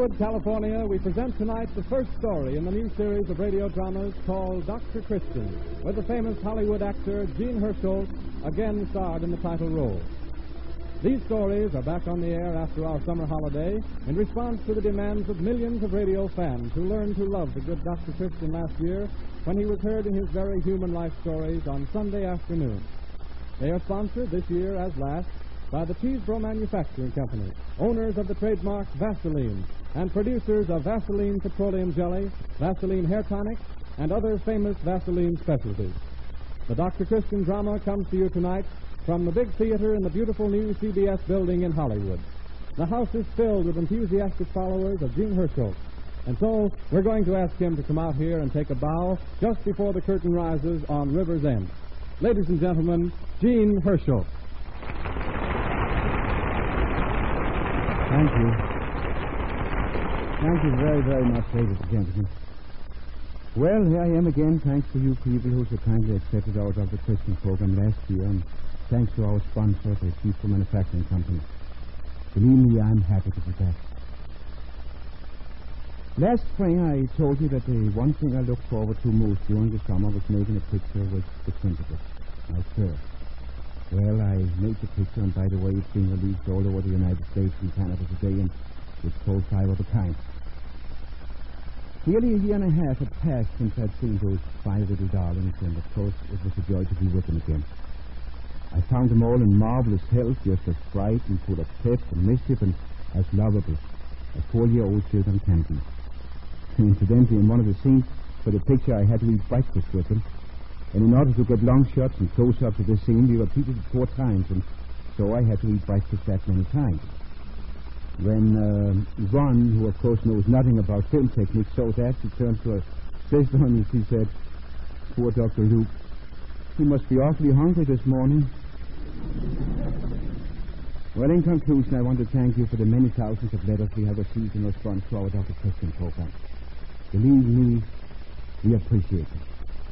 Hollywood, California, we present tonight the first story in the new series of radio dramas called Dr. Christian, with the famous Hollywood actor Gene Herschel again starred in the title role. These stories are back on the air after our summer holiday in response to the demands of millions of radio fans who learned to love the good Dr. Christian last year when he was heard in his very human life stories on Sunday afternoon. They are sponsored this year, as last, by the Cheesebro Manufacturing Company, owners of the trademark Vaseline, and producers of Vaseline Petroleum Jelly, Vaseline Hair Tonic, and other famous Vaseline specialties. The Dr. Christian drama comes to you tonight from the big theater in the beautiful new CBS building in Hollywood. The house is filled with enthusiastic followers of Gene Herschel, and so we're going to ask him to come out here and take a bow just before the curtain rises on River's End. Ladies and gentlemen, Gene Herschel. Thank you. Thank you very, very much, ladies and gentlemen. Well, here I am again, thanks to you people who so kindly accepted our Dr. Christian program last year, and thanks to our sponsor, the Cheesebro Manufacturing Company. Believe me, I'm happy to be back. Last spring, I told you that the one thing I looked forward to most during the summer was making a picture with the principal, my first. Well, I made the picture, and by the way, it's being released all over the United States and Canada today, and it's called 5 of a Kind. Nearly a year and a half had passed since I'd seen those 5 little darlings, and of course, it was a joy to be with them again. I found them all in marvelous health, just as bright and full of pep and mischief, and as lovable as 4-year-old children can be. Incidentally, in one of the scenes for the picture, I had to eat breakfast with them. And in order to get long shots and close-ups of this scene, we repeated it 4 times, and so I had to eat breakfast that many times. When Ron, who of course knows nothing about film technique, saw that, she turned to her sister and she said, "Poor Dr. Luke, he must be awfully hungry this morning." Well, in conclusion, I want to thank you for the many thousands of letters we have received in response to our Dr. Christian program. Believe me, we appreciate it.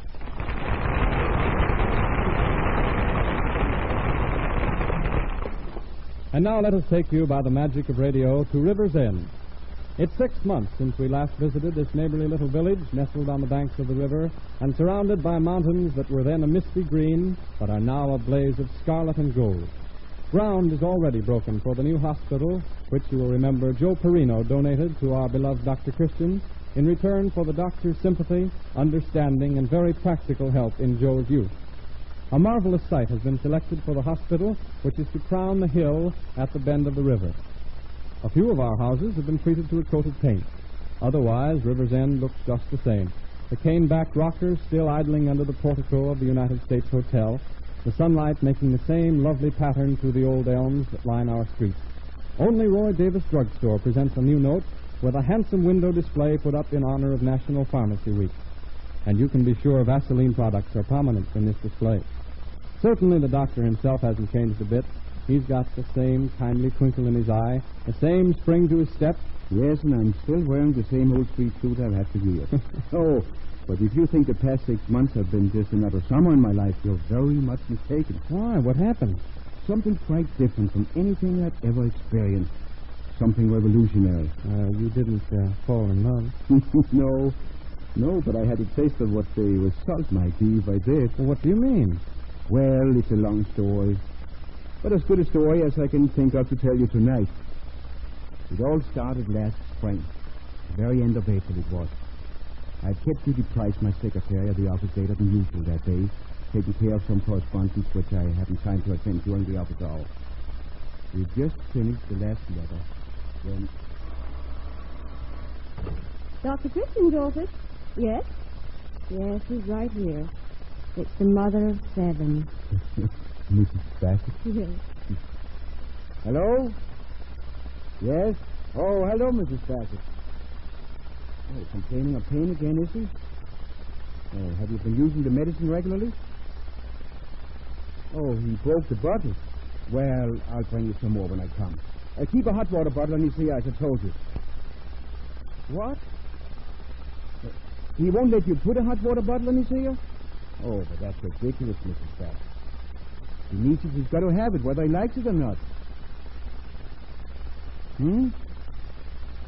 And now let us take you by the magic of radio to River's End. It's 6 months since we last visited this neighborly little village nestled on the banks of the river and surrounded by mountains that were then a misty green but are now a blaze of scarlet and gold. Ground is already broken for the new hospital, which you will remember Joe Perino donated to our beloved Dr. Christian in return for the doctor's sympathy, understanding, and very practical help in Joe's youth. A marvelous site has been selected for the hospital, which is to crown the hill at the bend of the river. A few of our houses have been treated to a coat of paint. Otherwise, River's End looks just the same. The cane-backed rockers still idling under the portico of the United States Hotel, the sunlight making the same lovely pattern through the old elms that line our streets. Only Roy Davis Drugstore presents a new note with a handsome window display put up in honor of National Pharmacy Week. And you can be sure Vaseline products are prominent in this display. Certainly the doctor himself hasn't changed a bit. He's got the same kindly twinkle in his eye, the same spring to his step. Yes, and I'm still wearing the same old street suit I've had for years. Oh, but if you think the past 6 months have been just another summer in my life, you're very much mistaken. Why? What happened? Something quite different from anything I've ever experienced. Something revolutionary. You didn't fall in love? No, but I had a taste of what the result might be if I did. Well, what do you mean? Well, it's a long story, but as good a story as I can think of to tell you tonight. It all started last spring, the very end of April it was. I'd kept Judy Price, my secretary, at the office later than usual that day, taking care of some correspondence which I hadn't time to attend during the office hour. We just finished the last letter when... Dr. Christian's office? Yes? Yes, he's right here. It's the mother of 7. Mrs. Bassett? Yes. Hello? Yes? Oh, hello, Mrs. Bassett. Oh, complaining of pain again, is he? Oh, have you been using the medicine regularly? Oh, he broke the bottle. Well, I'll bring you some more when I come. Keep a hot water bottle on his ear, as I told you. What? He won't let you put a hot water bottle on his ear? Oh, but that's ridiculous, Mrs. Bassett. He needs it, he's got to have it, whether he likes it or not.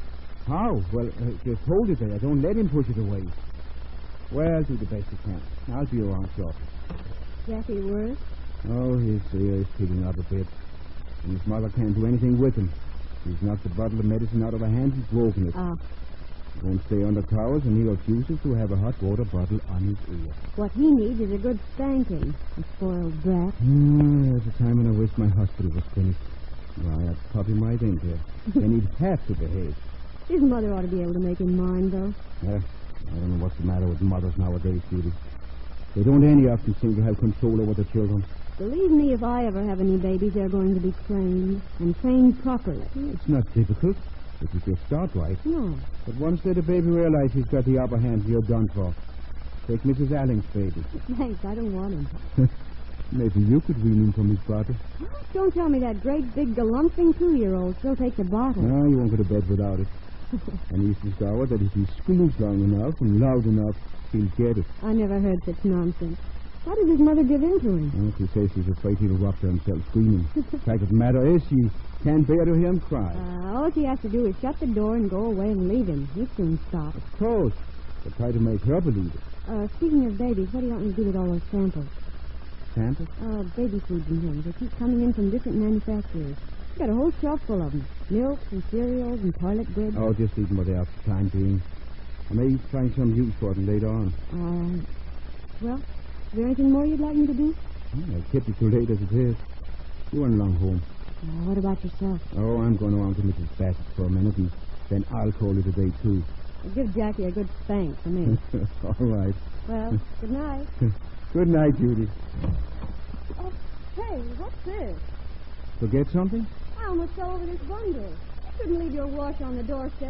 How? Well, just hold it there. Don't let him push it away. Well, do the best you can. I'll be around shortly. Jackie worse? Oh, his ear is picking up a bit. And his mother can't do anything with him. He's knocked the bottle of medicine out of her hand and broken it. Ah. He won't stay under towels, and he refuses to have a hot water bottle on his ear. What he needs is a good spanking, a spoiled brat. There's a time when I wish my hospital was finished. Why, I'd pop him right in there. Then he'd have to behave. His mother ought to be able to make him mind, though. I don't know what's the matter with mothers nowadays, Judy. They don't any of them seem to have control over the children. Believe me, if I ever have any babies, they're going to be trained, and trained properly. It's not difficult, if you just start right. No. But once let a baby realize he's got the upper hand, you're done for. Take Mrs. Alling's baby. Thanks, I don't want him. Maybe you could wean him from his bottle. Don't tell me that great, big, galumphing 2-year-old still takes a bottle. No, you won't go to bed without it. And he's discovered that if he screams long enough and loud enough, he'll get it. I never heard such nonsense. Why did his mother give in to him? Well, she says she's afraid he'll rupture himself screaming. The fact of the matter is, she can't bear to hear him cry. All she has to do is shut the door and go away and leave him. He'll soon stop. Of course. But try to make her believe it. Speaking of babies, what do you want me to do with all those samples? Samples? Baby foods and things. They keep coming in from different manufacturers. Got a whole shelf full of them. Milks and cereals and toilet bread. Oh, just leave them what they are for the time being. I may find some use for them later on. Well, is there anything more you'd like me to do? Well, I kept it too late as it is. You run along home. What about yourself? Oh, I'm going around to Mrs. Bassett for a minute, and then I'll call it a day, too. Give Jackie a good spank for me. All right. Well, good night. Good night, Judy. Oh, hey, what's this? Forget something? I almost fell over this bundle. You couldn't leave your wash on the doorstep.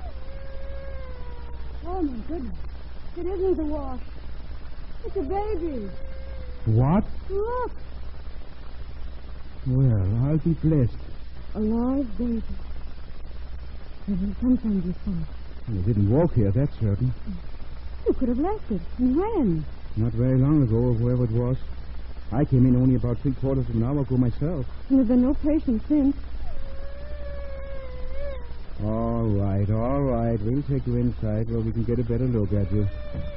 Oh, my goodness. It isn't the wash. It's a baby. What? Look. Well, I'll be blessed. A live baby. Sometimes you saw. You didn't walk here, that's certain. You could have left it. And when? Not very long ago, or whoever it was. I came in only about 3/4 of an hour ago myself. And there's been no patient since. All right. We'll take you inside where we can get a better look at you.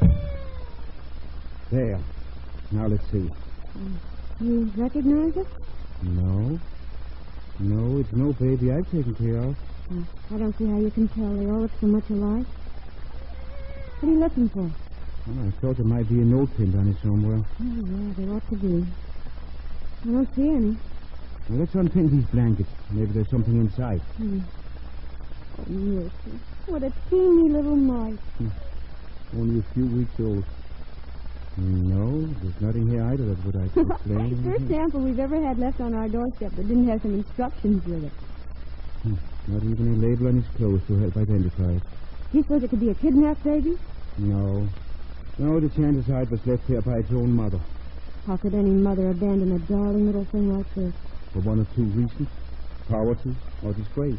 There. Now let's see. You recognize it? No. No, it's no baby I've taken care of. I don't see how you can tell. They all look so much alike. What are you looking for? Well, I thought there might be a note pinned on it somewhere. Oh, yeah, there ought to be. I don't see any. Well, let's unpin these blankets. Maybe there's something inside. Oh, mercy. What a teeny little mite. Only a few weeks old. No, there's nothing here either that would I could explain. First sample we've ever had left on our doorstep that didn't have some instructions with it. Not even a label on his clothes to help identify it. Do you suppose it could be a kidnapped baby? No. No, the chances are it was left here by its own mother. How could any mother abandon a darling little thing like this? For one or two reasons. Poverty or disgrace.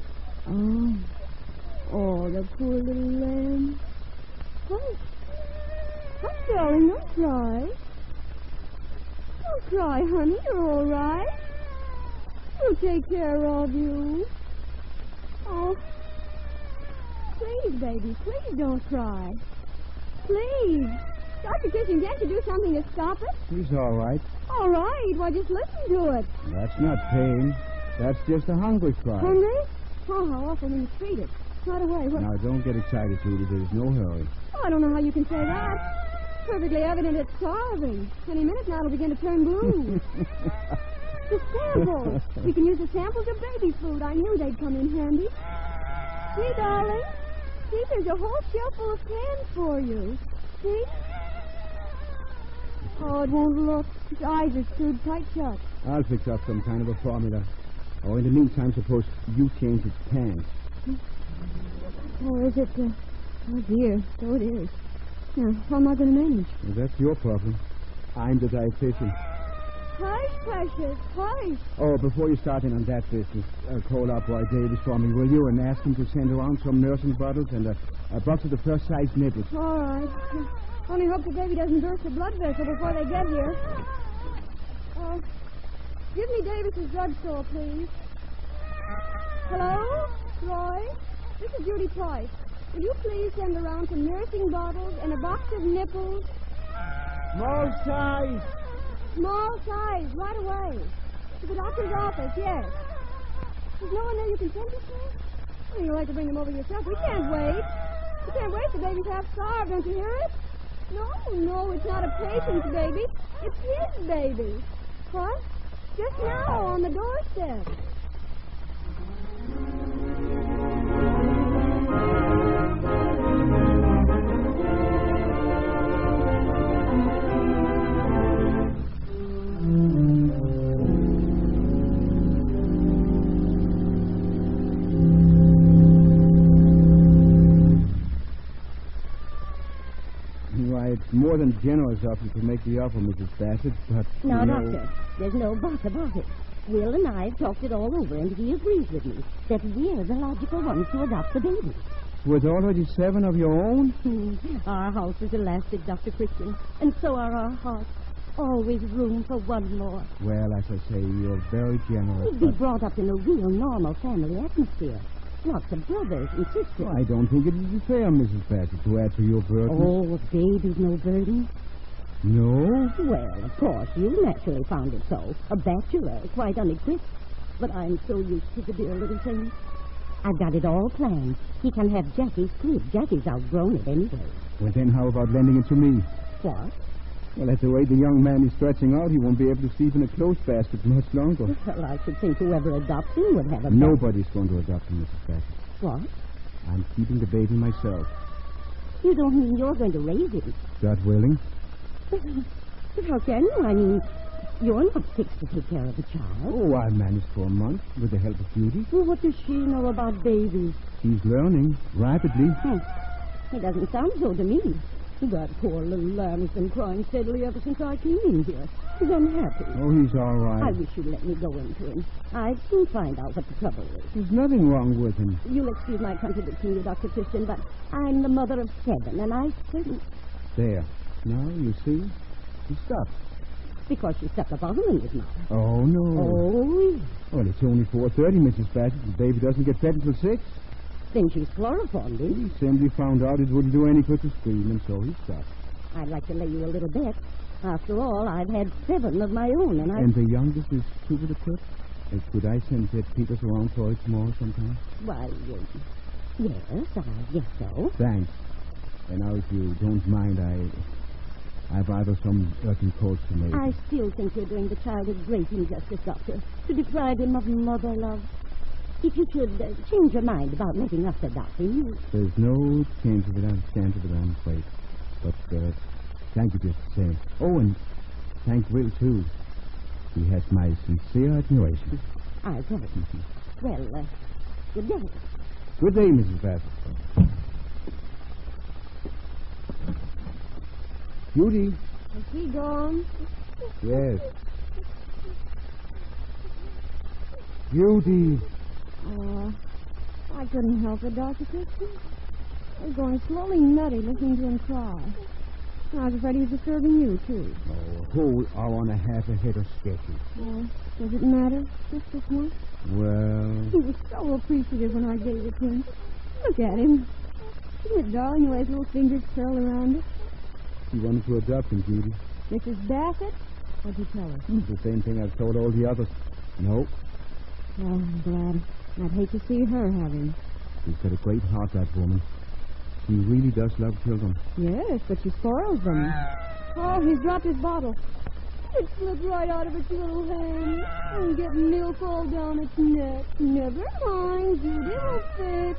Oh, the poor little lamb. Hush. Hush, darling, don't cry. Don't cry, honey. You're all right. We'll take care of you. Oh, please, baby, please don't cry. Please. Dr. Kitchen, can't you do something to stop it? He's all right. All right. Well, just listen to it. That's not pain. That's just a hungry cry. Hungry? Oh, how awful when you treat it. Right away. What? Now, don't get excited, Judy. There's no hurry. Oh, I don't know how you can say that. Perfectly evident it's starving. Any minute now it'll begin to turn blue. The samples. We can use the samples of baby food. I knew they'd come in handy. See, darling? See, there's a whole shelf full of cans for you. See? Oh, it won't look. His eyes are screwed tight shut. I'll fix up some kind of a formula. Oh, in the meantime, suppose you change its pants. Oh, is it? Oh, dear. So it is. Now, how am I going to manage? Well, that's your problem. I'm the dietitian. Hush, precious, hush. Oh, before you start in on that business, call up Roy Davis for me, will you? And ask him to send around some nursing bottles and a box of the first-size nipples. All right. Only hope the baby doesn't burst a blood vessel before they get here. Give me Davis's drugstore, please. Hello? Roy? This is Judy Price. Will you please send around some nursing bottles and a box of nipples? Small size. Small size, right away. To the doctor's office, yes. There's no one there you can send us to? You'd like to bring them over yourself. We can't wait. We can't wait. The baby's half starved. Don't you hear it? No, it's not a patient's baby. It's his baby. What? Just now on the doorstep. It's more than generous of you to make the offer, Mrs. Bassett, but... Now, Doctor, there's no but about it. Will and I have talked it all over, and he agrees with me that we're the logical ones to adopt the baby. With already 7 of your own? Our house is elastic, Dr. Christian, and so are our hearts. Always room for one more. Well, as I say, you're very generous. We'd be brought up in a real normal family atmosphere. Lots of brothers and sisters. Well, I don't think it is fair, Mrs. Bassett, to add to your burden. Oh, a baby's no burden. No? Well, of course, you naturally found it so. A bachelor, quite unequipped. But I'm so used to the dear little thing. I've got it all planned. He can have Jackie's crib. Jackie's outgrown it anyway. Well, then how about lending it to me? What? Well, at the rate the young man is stretching out, he won't be able to sleep in a clothes basket much longer. Well, I should think whoever adopts him would have a... Nobody's going to adopt him, Mrs. Bassett. What? I'm keeping the baby myself. You don't mean you're going to raise him? God willing. But how can you? I mean, you're not fixed to take care of the child. Oh, I managed for a month with the help of Judy. Well, what does she know about babies? She's learning rapidly. It doesn't sound so to me. That poor little lamb has been crying steadily ever since I came in here. He's unhappy. Oh, he's all right. I wish you'd let me go into him. I'd soon find out what the trouble is. There's nothing wrong with him. You'll excuse my contradicting you, Dr. Christian, but I'm the mother of 7, and I couldn't... There. Now, you see? He stopped. Because she stuck a bottle in his mouth. Oh, no. Oh, Well, it's only 4:30, Mrs. Bassett. The baby doesn't get fed until 6. then she's chloroformed him. He simply found out it wouldn't do any good to scream, and so he stopped. I'd like to lay you a little bet. After all, I've had 7 of my own, and And the youngest is 2 with a clip? Could I send Peters around for it tomorrow sometime? Why, yes, I guess so. Thanks. And now, if you don't mind, I've either some urgent calls to make. I still think you're doing the child a great injustice, Doctor, to deprive him of mother love. If you should change your mind about letting us adopt him... There's no change of it, I stand to it, I'm afraid. But, thank you just the same. Oh, and thank Will, too. He has my sincere admiration. I got it. Well, good day. Good day, Mrs. Bassett. Judy. Is he gone? Yes. Judy. Oh, I couldn't help it, Dr. Christian. I was going slowly nutty listening to him cry. I was afraid he was disturbing you, too. Oh, a whole hour and a half ahead of schedule. Well, does it matter? Just this much? Well... He was so appreciative when I gave it to him. Look at him. Isn't it darling the way his little fingers curl around it? He wanted to adopt him, Judy. Mrs. Bassett? What'd you tell her? It's the same thing I've told all the others. No. Oh, I'm glad. I'd hate to see her have him. She's got a great heart, that woman. She really does love children. Yes, but she spoils them. Oh, he's dropped his bottle. It slipped right out of its little hand. And get milk all down its neck. Never mind, Judy will fix.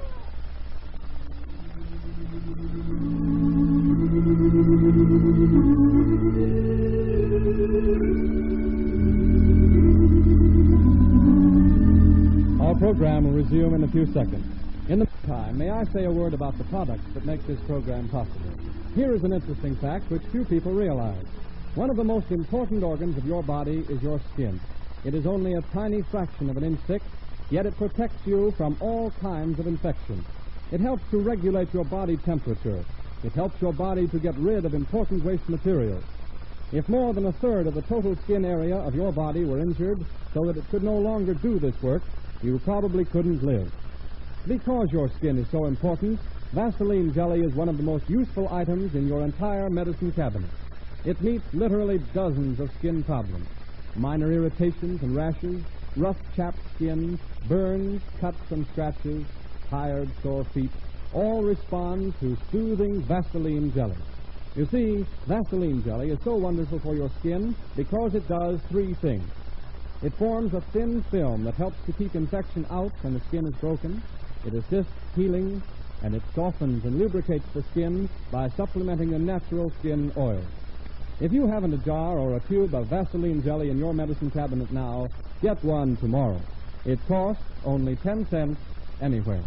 Our program will resume in a few seconds. In the meantime, may I say a word about the products that make this program possible? Here is an interesting fact which few people realize. One of the most important organs of your body is your skin. It is only a tiny fraction of an inch thick, yet it protects you from all kinds of infection. It helps to regulate your body temperature. It helps your body to get rid of important waste materials. If more than a third of the total skin area of your body were injured so that it could no longer do this work, you probably couldn't live. Because your skin is so important, Vaseline Jelly is one of the most useful items in your entire medicine cabinet. It meets literally dozens of skin problems. Minor irritations and rashes, rough chapped skin, burns, cuts and scratches, tired, sore feet, all respond to soothing Vaseline Jelly. You see, Vaseline Jelly is so wonderful for your skin because it does three things. It forms a thin film that helps to keep infection out when the skin is broken. It assists healing, and it softens and lubricates the skin by supplementing the natural skin oil. If you haven't a jar or a tube of Vaseline Jelly in your medicine cabinet now, get one tomorrow. It costs only 10 cents anywhere.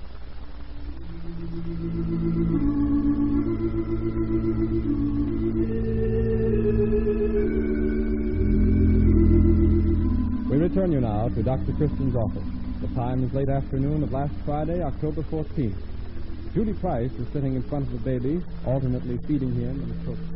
We return you now to Dr. Christian's office. The time is late afternoon of last Friday, October 14th. Judy Price is sitting in front of the baby, alternately feeding him and cooking.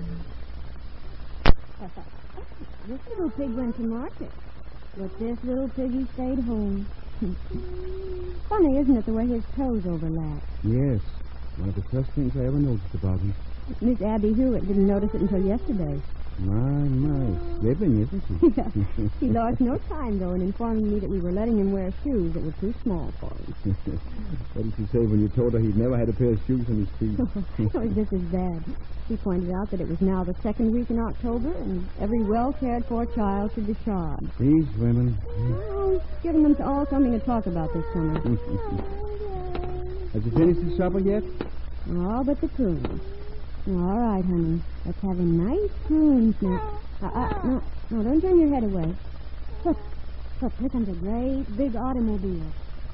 This little pig went to market, but this little piggy stayed home. Funny, isn't it, the way his toes overlap? Yes. One of the first things I ever noticed about him. Miss Abby Hewitt didn't notice it until yesterday. My. Slipping, isn't she? Yeah. She lost no time, though, in informing me that we were letting him wear shoes that were too small for him. What did she say when you told her he'd never had a pair of shoes on his feet? It was just as bad. She pointed out that it was now the second week in October, and every well-cared-for child should be shod. These women. Oh, giving them all something to talk about this summer. Has you finished the supper yet? All but the prunes. All right, honey. Let's have a nice prunes now. No, don't turn your head away. Look, here comes a great big automobile.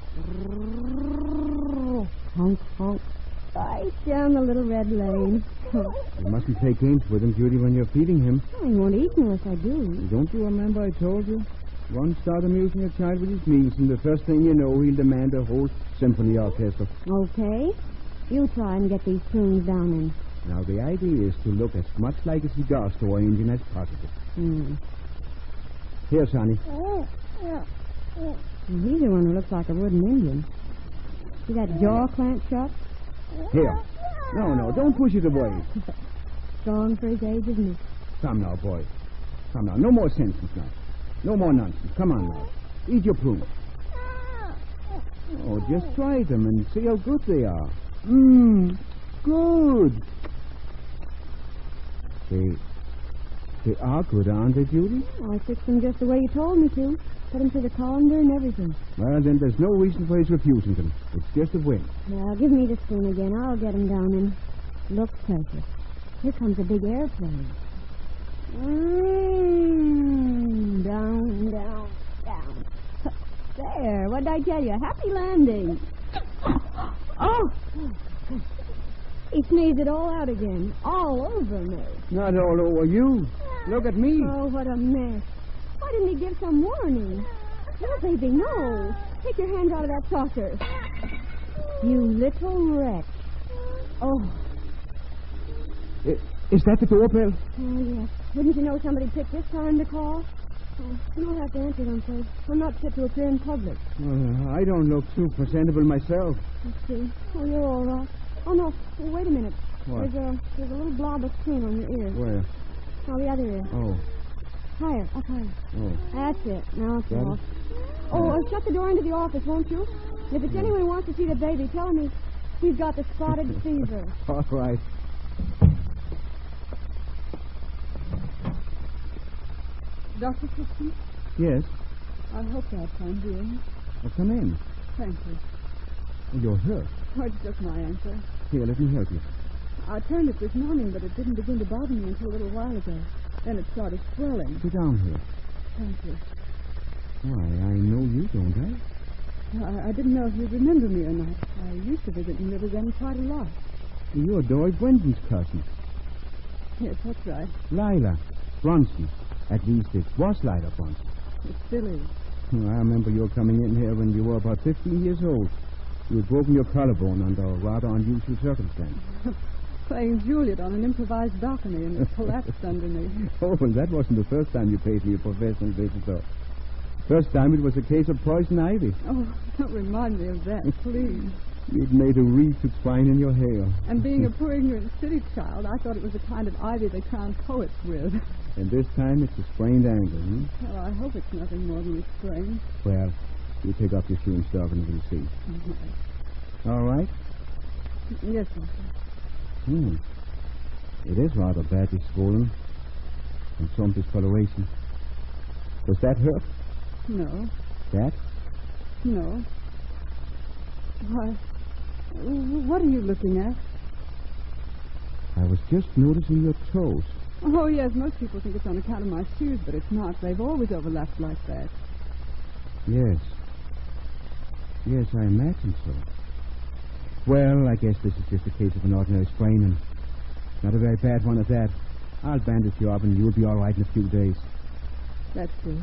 Honk, honk. Right down the little red lane. You mustn't take games with him, Judy, when you're feeding him. Oh, he won't eat unless I do. Don't you remember I told you? Once start amusing a child with his meals, and the first thing you know, he'll demand a whole symphony orchestra. Okay. You try and get these prunes down in. Now, the idea is to look as much like a cigar store engine as possible. Here, Sonny. He's the one who looks like a wooden Indian. See that jaw clamped shut? Here. No, don't push it away. Strong for his age, isn't he? Come now, boy. Come now. No more sentences now. No more nonsense. Come on now. Eat your prunes. Oh, just try them and see how good they are. Good. They are good, aren't they, Judy? Oh, I fixed them just the way you told me to. Put them through the colander and everything. Well, then there's no reason for his refusing them. It's just a whim. Now, give me the spoon again. I'll get him down in. Looks perfect. Here comes a big airplane. Down, down, down. There, what did I tell you? Happy landing. Oh! He sneezed it all out again. All over me. Not all over you. Look at me. Oh, what a mess. Why didn't he give some warning? No, baby, no. Take your hands out of that saucer. You little wretch. Oh. Is that the doorbell? Oh, yes. Wouldn't you know somebody picked this time to call? Oh, you'll have to answer it, I'm afraid. I'm not fit to appear in public. I don't look too presentable myself. Let's see. Oh, you're all right. Oh, no. Wait a minute. What? There's a little blob of cream on your ear. Where? Oh, the other ear. Oh. Higher. Up higher. Oh. That's it. Now it's Got off. it? Oh, shut the door into the office, won't you? If it's anyone who wants to see the baby, tell him he's got the spotted fever. All right. Dr. Christian, Yes? I hope that's fine doing. Well, come in. Thank you. You're hurt. Oh, it's just my ankle. Here, let me help you. I turned it this morning, but it didn't begin to bother me until a little while ago. Then it started swelling. Sit down here. Thank you. Why, I know you, don't I? I didn't know if you'd remember me or not. I used to visit in Rivers End quite a lot. You're Dory Brenton's cousin. Yes, that's right. Lila Bronson. At least it was Lila Bronson. It still is. I remember you coming in here when you were about 15 years old. You had broken your collarbone under rather unusual circumstances. Playing Juliet on an improvised balcony, and it collapsed under me. Oh, well, that wasn't the first time you paid me a professional visit, though. First time it was a case of poison ivy. Oh, don't remind me of that, please. You'd made a wreath to twine in your hair. And being a poor ignorant city child, I thought it was the kind of ivy they crown poets with. And this time it's a sprained ankle, Well, I hope it's nothing more than a sprain. Well, you take off your shoe and stocking and we'll see. All right? Yes, sir. It is rather badly swollen. And some discoloration. Does that hurt? No. That? No. Why, what are you looking at? I was just noticing your toes. Oh, yes, most people think it's on account of my shoes, but it's not. They've always overlapped like that. Yes. Yes, I imagine so. Well, I guess this is just a case of an ordinary sprain, and not a very bad one at that. I'll bandage you up, and you'll be all right in a few days. That's good.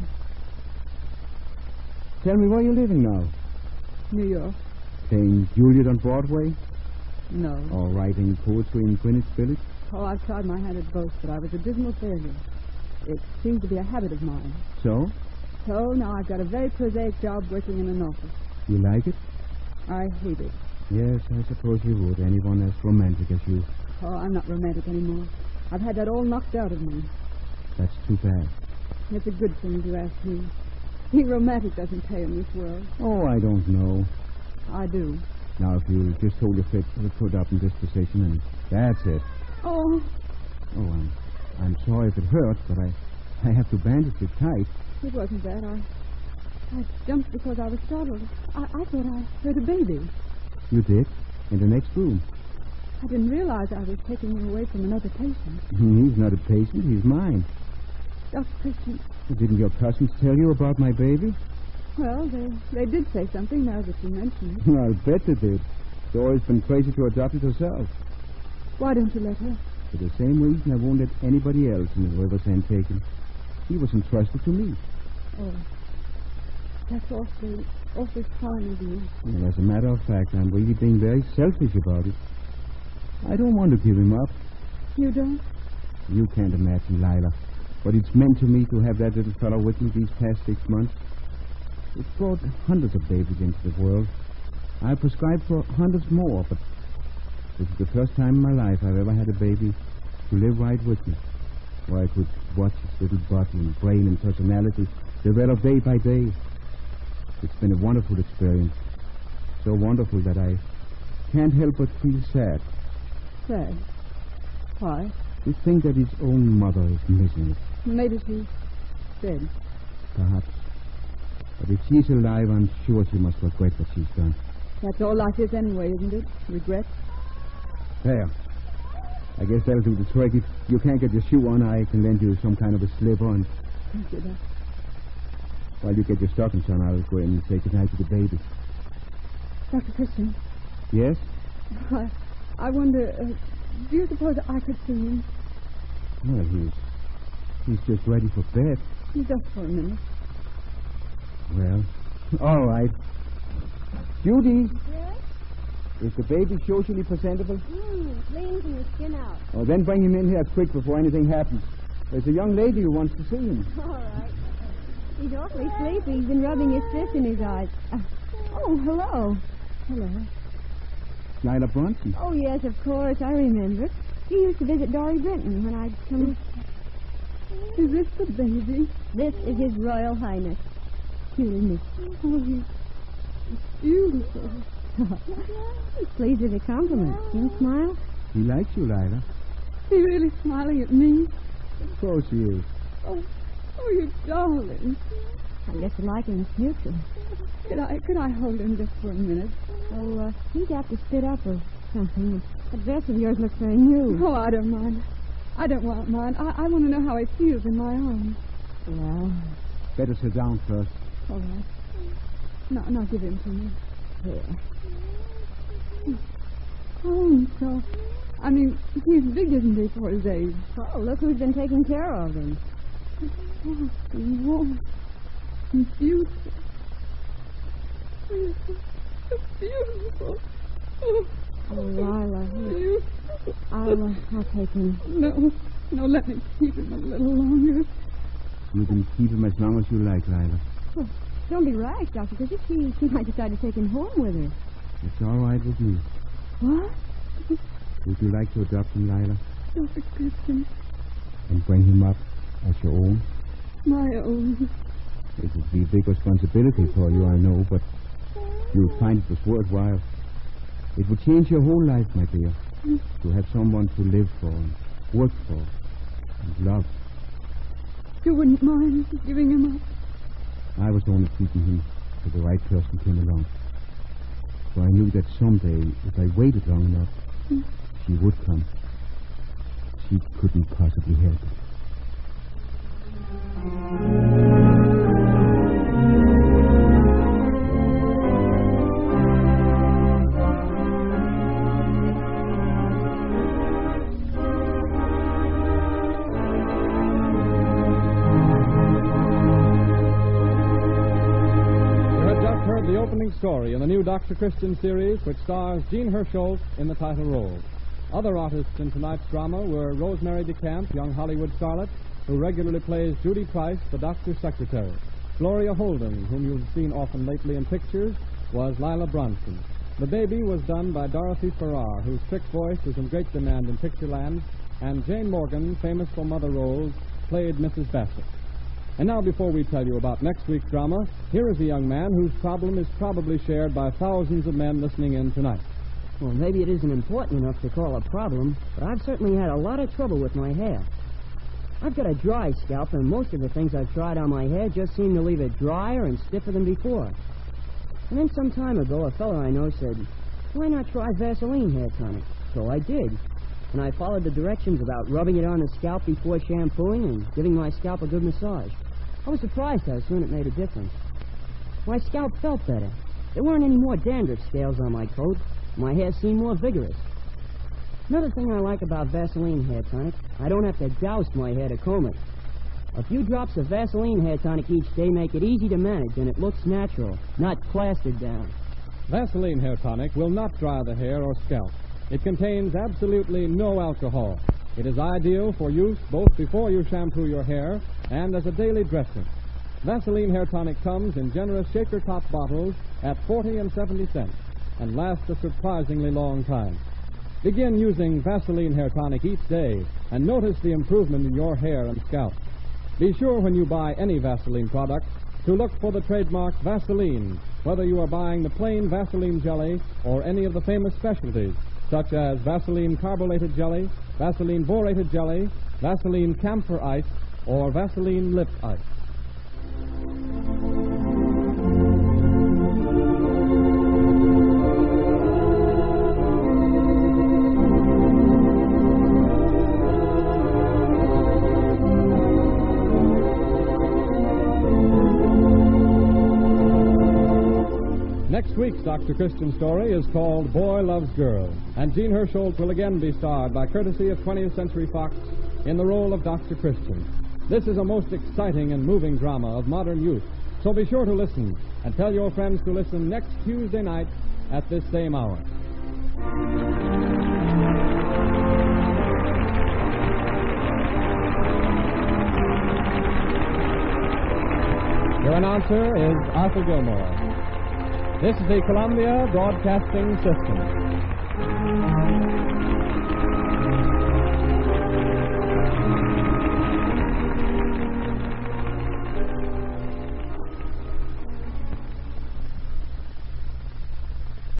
Tell me, where you're living now? New York? Playing Juliet on Broadway? No. Or writing poetry in Greenwich Village? Oh, I've tried my hand at both, but I was a dismal failure. It seems to be a habit of mine. So? So now I've got a very prosaic job working in an office. You like it? I hate it. Yes, I suppose you would. Anyone as romantic as you. Oh, I'm not romantic anymore. I've had that all knocked out of me. That's too bad. It's a good thing to ask me. Being romantic doesn't pay in this world. Oh, I don't know. I do. Now, if you'll just hold your foot up in this position, and that's it. Oh. Oh, I'm sorry if it hurts, but I have to bandage it tight. It wasn't that. I jumped because I was startled. I thought I heard a baby. You did? In the next room. I didn't realize I was taking him away from another patient. He's not a patient. He's mine. Dr. Christian. Didn't your cousins tell you about my baby? Well, they did say something now that you mention it. I'll bet they did. Dory's been crazy to adopt it herself. Why don't you let her? For the same reason I won't let anybody else in the River's End take him. He was entrusted to me. Oh. That's awfully kind of you. Well, as a matter of fact, I'm really being very selfish about it. I don't want to give him up. You don't? You can't imagine, Lila, what it's meant to me to have that little fellow with me these past 6 months. It's brought hundreds of babies into the world. I prescribed for hundreds more, but this is the first time in my life I've ever had a baby to live right with me, where I could watch his little body and brain and personality develop day by day. It's been a wonderful experience. So wonderful that I can't help but feel sad. Sad? Why? To think that his own mother is missing it. Maybe she's dead. Perhaps. But if she's alive, I'm sure she must regret what she's done. That's all life is anyway, isn't it? Regret? There. I guess that'll do the trick. If you can't get your shoe on, I can lend you some kind of a slipper, and Thank you, Doc. while you get your stockings on, I'll go in and say goodnight to the baby. Dr. Christian, Yes? I wonder, do you suppose I could see him? Well, he's just ready for bed. Just for a minute. Well, all right. Judy, Yes? is the baby socially presentable? Clean from the skin out. Oh, then bring him in here quick before anything happens. There's a young lady who wants to see him. All right. He's awfully sleepy. He's been rubbing his fist in his eyes. Oh, hello. Hello. Lila Bronson. Oh, yes, of course. I remember. You used to visit Dory Brinton when I'd come. Is this the baby? This is His Royal Highness. Cutie Miss. Oh, he's beautiful. He's pleased with the compliment. You smile? He likes you, Lila. He really smiling at me? Of course he is. Oh, you darling. I guess you like him in the future. Could I hold him just for a minute? Oh, he's got to spit up or something. That dress of yours looks very new. Oh, I don't mind. I don't want mine. I want to know how he feels in my arms. Well, Better sit down first. All right. Now give him to me. here. Oh, so... I mean, he's big, isn't he, for his age? Oh, look who's been taking care of him. Oh, and warm. And beautiful. Oh, so beautiful. Oh, Lila, Beautiful. I'll take him. No, let me keep him a little longer. You can keep him as long as you like, Lila. Oh, don't be rash, Dr. Christian. She might decide to take him home with her. It's all right with me. What? Would you like to adopt him, Lila? Dr. Christian, And bring him up as your own? my own. It would be a big responsibility for you, I know, but you'll find it was worthwhile. It would change your whole life, my dear, to have someone to live for and work for and love. You wouldn't mind giving him up? I was only keeping him till the right person came along. For I knew that someday, if I waited long enough, she would come. She couldn't possibly help it. The opening story in the new Dr. Christian series, which stars Jean Hersholt in the title role. Other artists in tonight's drama were Rosemary DeCamp, young Hollywood starlet, who regularly plays Judy Price, the doctor's secretary. Gloria Holden, whom you've seen often lately in pictures, was Lila Bronson. The baby was done by Dorothy Farrar, whose trick voice is in great demand in Pictureland, and Jane Morgan, famous for mother roles, played Mrs. Bassett. And now, before we tell you about next week's drama, here is a young man whose problem is probably shared by thousands of men listening in tonight. Well, maybe it isn't important enough to call a problem, but I've certainly had a lot of trouble with my hair. I've got a dry scalp, and most of the things I've tried on my hair just seem to leave it drier and stiffer than before. And then some time ago, a fellow I know said, why not try Vaseline hair tonic? So I did. And I followed the directions about rubbing it on the scalp before shampooing and giving my scalp a good massage. I was surprised how soon it made a difference. My scalp felt better. There weren't any more dandruff scales on my coat. My hair seemed more vigorous. Another thing I like about Vaseline hair tonic, I don't have to douse my hair to comb it. A few drops of Vaseline hair tonic each day make it easy to manage, and it looks natural, not plastered down. Vaseline hair tonic will not dry the hair or scalp. It contains absolutely no alcohol. It is ideal for use both before you shampoo your hair and as a daily dressing. Vaseline hair tonic comes in generous shaker top bottles at 40 and 70 cents and lasts a surprisingly long time. Begin using Vaseline hair tonic each day and notice the improvement in your hair and scalp. Be sure when you buy any Vaseline product to look for the trademark Vaseline, whether you are buying the plain Vaseline jelly or any of the famous specialties, such as Vaseline Carbolated Jelly, Vaseline Borated Jelly, Vaseline Camphor Ice, or Vaseline Lip Ice. Next week's Dr. Christian story is called Boy Loves Girl, and Jean Hersholt will again be starred by courtesy of 20th Century Fox in the role of Dr. Christian. This is a most exciting and moving drama of modern youth, so be sure to listen, and tell your friends to listen next Tuesday night at this same hour. Your announcer is Arthur Gilmore. This is the Columbia Broadcasting System.